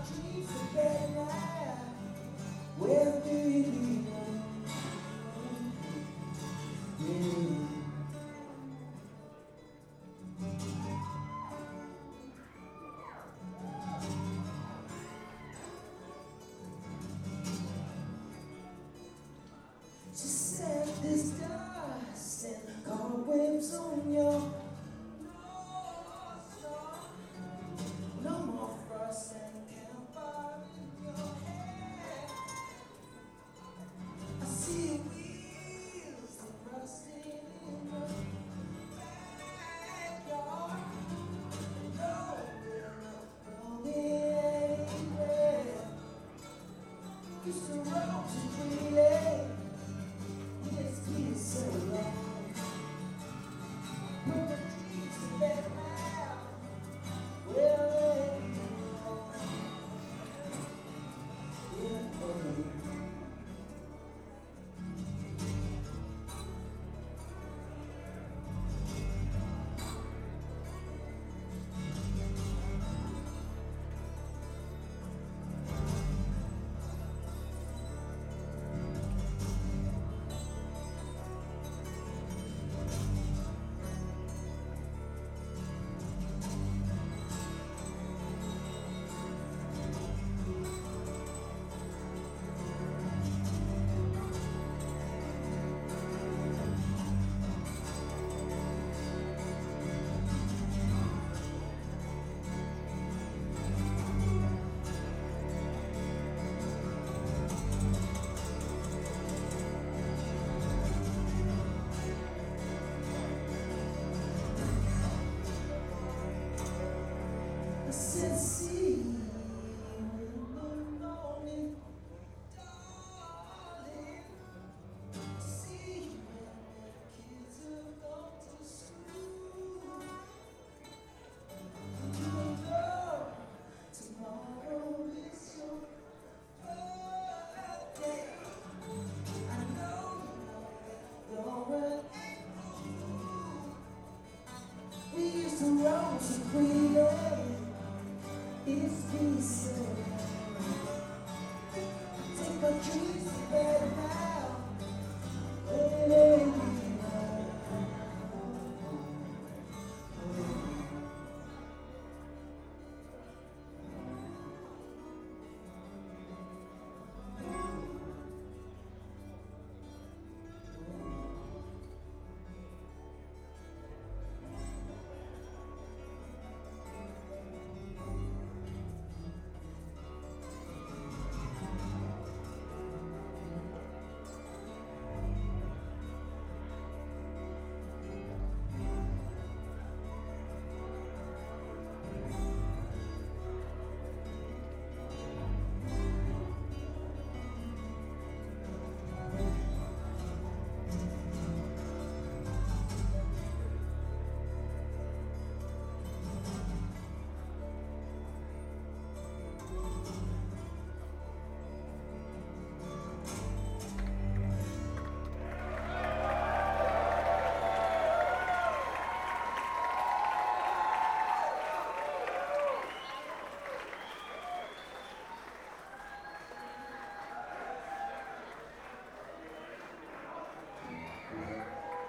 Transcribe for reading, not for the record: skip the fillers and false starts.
dreams are getting light. Where do you lead them? She said this dust and cobwebs on your nose. No more frost and campfire in your hair. I see wheels rusting in the backyard. No, we're not going anywhere. Used to roam to freely. It's been so long. But the dreams are better now. Well, I said, see you in the morning, darling. See you when the kids have gone to school. You know tomorrow is your birthday. I know you know that you're an angel. We used to roam so freely. It's been so long. Take a dream.